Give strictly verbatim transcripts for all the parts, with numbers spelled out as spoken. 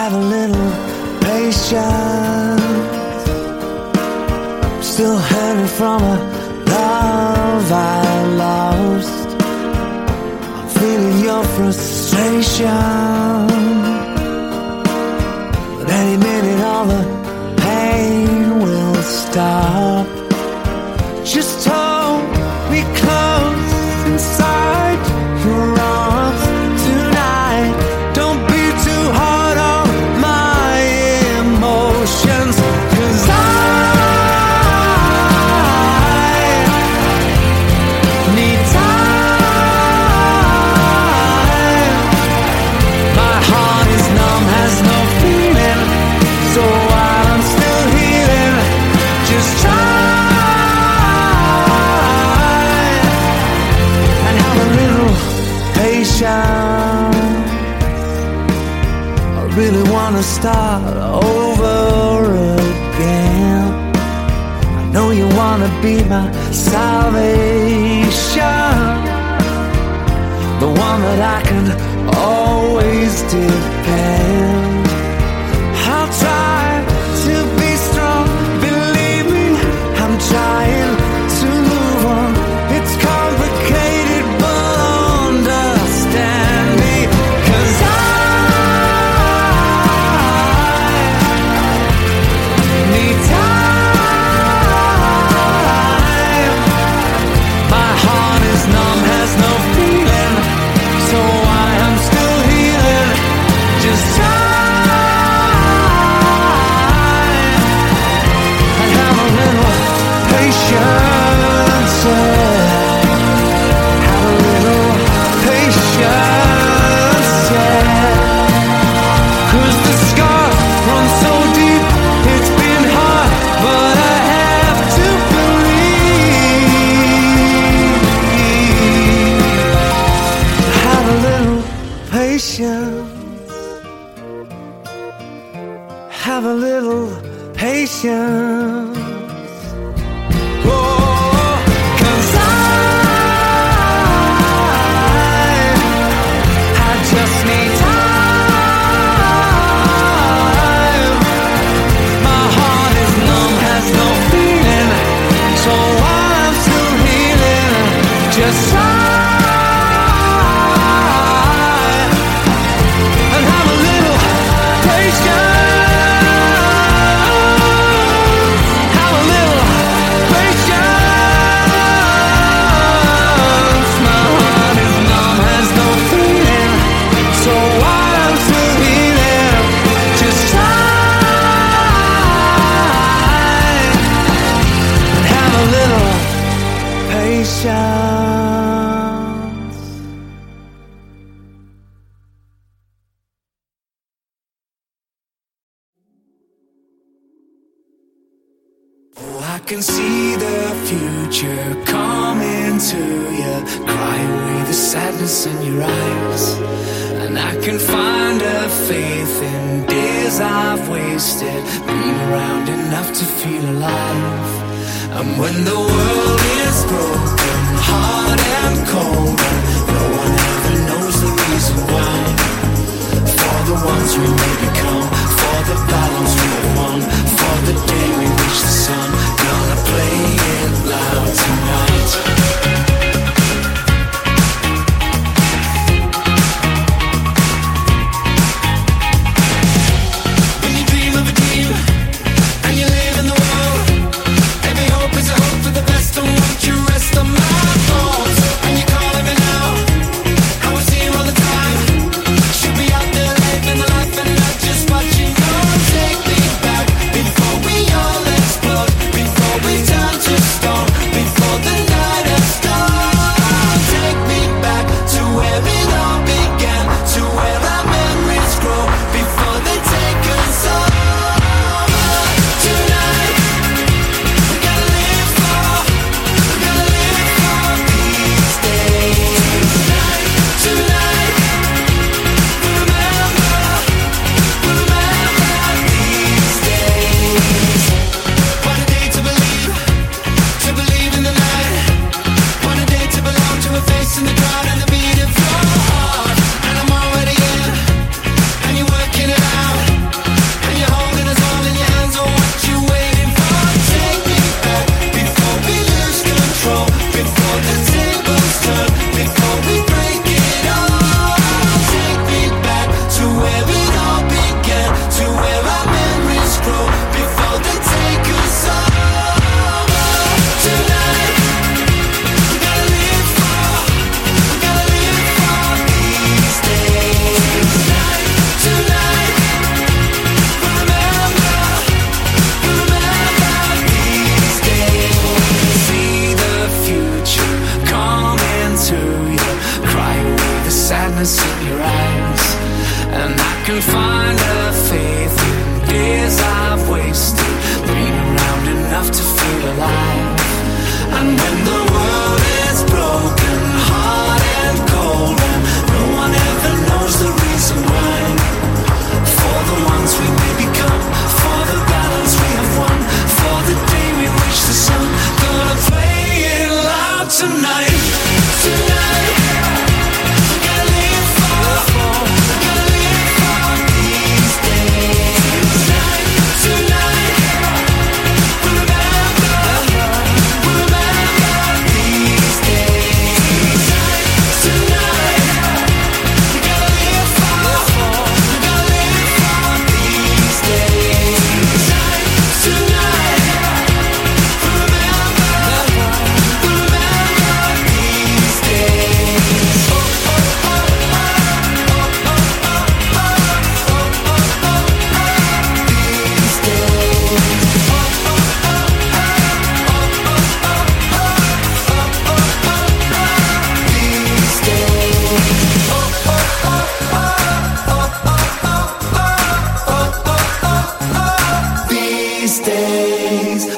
have a little patience. I'm still hurting from a love I lost. I'm feeling your frustration, but any minute all the pain will stop. Just hold me close inside your arms tonight. Don't be too hard on my emotions, 'cause I need time. My heart is numb, has no feeling, so while I'm still healing, just try and have a little patience. I really wanna start over again. I know you wanna be my salvation, the one that I can always depend. I'll try to be strong, believe me, I'm trying to move on. It's complicated, but understand me, 'cause I need time. My heart is numb, has no feeling, so I am still healing. Just time and have a little patience. Yeah. Have a little patience, yeah. 'Cause the scar runs so deep, it's been hard, but I have to believe. Have a little patience. Have a little patience. Oh, 'cause I, I just need time. My heart is numb, has no feeling, so I'm still healing. Just try and have a little patience. Have a little patience. My heart is numb, has no feeling, so I'm still healing. Just try and have a little patience. Oh, I can see the future coming to you, cry away the sadness in your eyes, and I can find a faith in days I've wasted, been around enough to feel alive. And when the world is broken, hard and cold, and no one ever knows the reason why, for the ones we may become, for the battles we have won, for the day we reach the sun, gonna play it loud tonight. When you dream of a dream and you live in the world, every hope is a hope for the best. Don't want you rest on my bones. And you calling me now, I was here all the time. Should be out there living the life and not just watching. Oh, take me back before we all explode, before we turn to stone, before the night has started. Take me back to where it all began, to where our memories grow, before they take us over. Tonight we gotta live for, we gotta live for these days. Tonight we remember, we remember these days. What a day to believe, to believe in the night. What a day to belong to a face in the crowd and the beat of your heart. And I'm already in, and you're working it out. and find a faith in days I've wasted, been around enough to feel alive. And when the world is broken, hard and cold, and no one ever knows the reason why, for the ones we may become, for the battles we have won, for the day we reach the sun, gonna play it loud tonight, tonight. Gonna live for, gonna live for these days, tonight, tonight. We'll remember, we'll remember these days, tonight, tonight. Gonna live for, gonna live for these days, tonight, tonight. We'll remember, we'll remember these days. Oh, oh, oh, oh, oh, oh, oh, oh, oh, oh, oh, these days. Oh, oh, oh, oh, oh, oh, oh, oh, oh, oh, these days. Oh, oh, oh, oh, oh, oh, oh, oh, oh, oh, these days.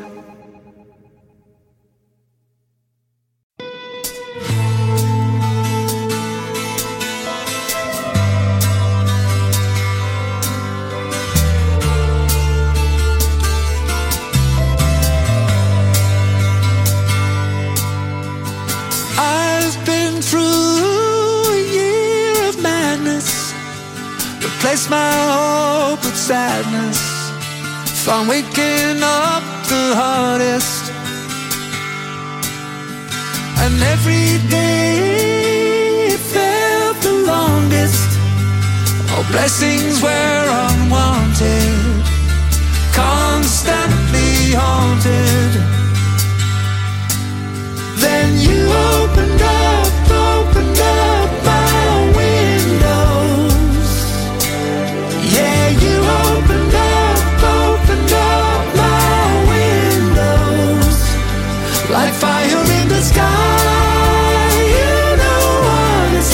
I've been through a year of madness, replaced my hope with sadness, found waking up the hardest, and every day it felt the longest. All blessings were unwanted, constantly haunted. Then you opened up, opened up my windows. Yeah, you opened up, opened up my windows. Like fire in the sky, you know what it's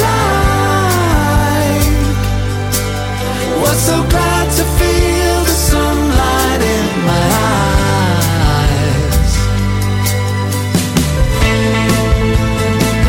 like. Was so glad to feel the sunlight in my eyes.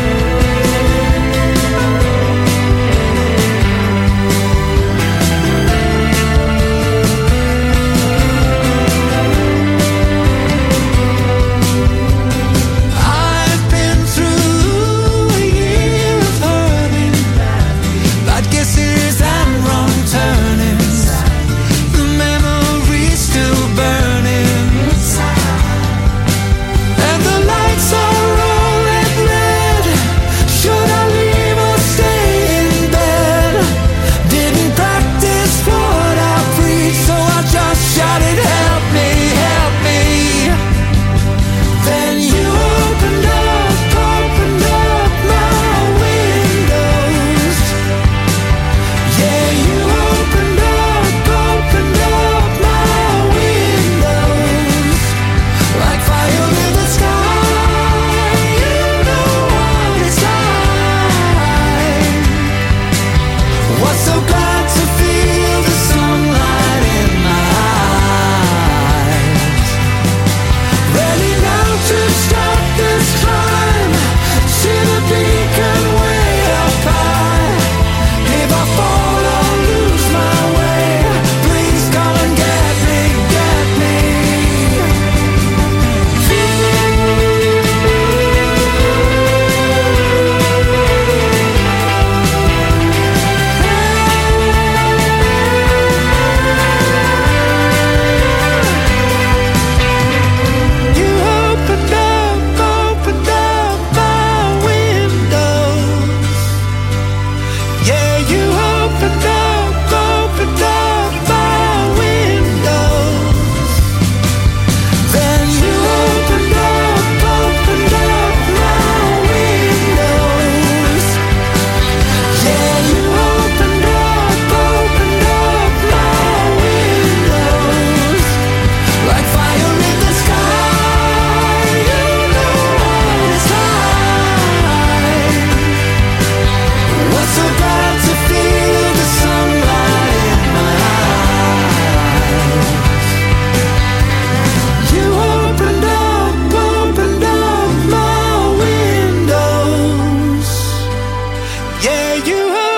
you are.